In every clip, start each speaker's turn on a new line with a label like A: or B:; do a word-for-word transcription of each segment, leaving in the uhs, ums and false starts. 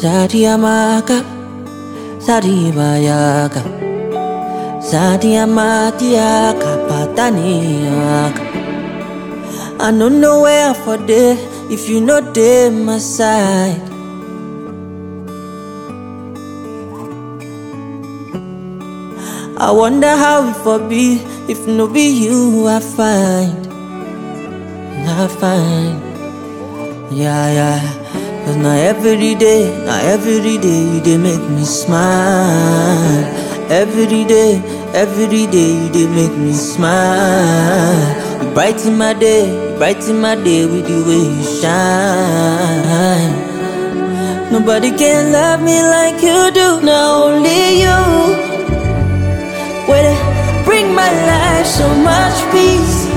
A: Sadiamaka, Sadibayaka, Sadiamatiaka, Pataniaka. I don't know where for day if you know they my side. I wonder how it for be if no be you I find, I find, yeah, yeah. Cause now every day, now every day you they make me smile. Every day, every day you they make me smile. You brighten my day, you brighten my day with the way you shine. Nobody can love me like you do, now only you. Where they bring my life so much peace.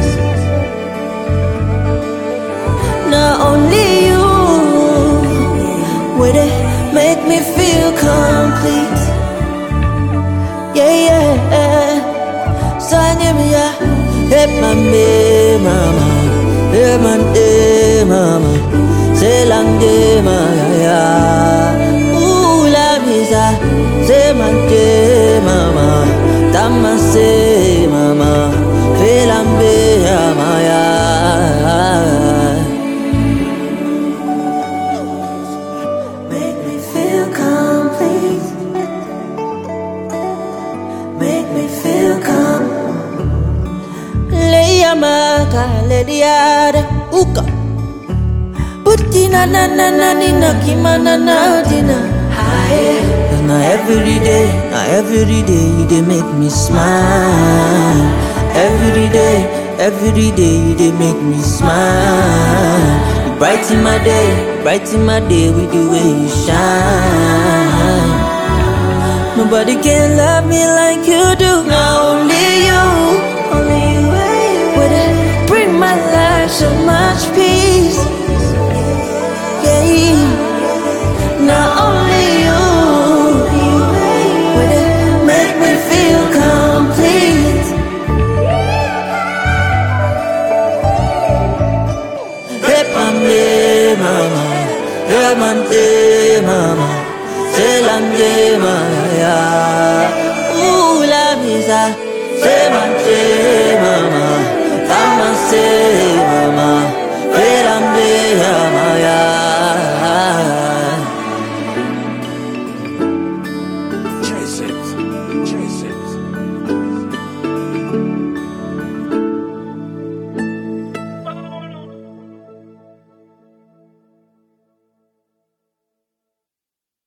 A: Not only you. Where they make me feel complete. Yeah, yeah. So I give me a hey my me mama, hey my day mama, say long day mama. Ooh la misa, say my day mama, tama say mama, feel I'm be mama. Maka lediada uka Putina na na na nina kimana na dina. Cause now every day, now every day you they make me smile. Every day, every day you they make me smile. You brighten my day, brighten my day with the way you shine. Nobody can love me like you do, now only you, only you. Bring my life so much peace. Yeah, not only you. Would it make me feel complete? Hey, mama, hey, mama, say lande, mama, ooh, la misa, say mama. Say